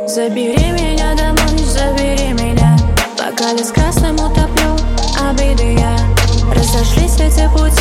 Забери меня домой, забери меня. Пока лес красным утоплю обиды я. Разошлись эти пути.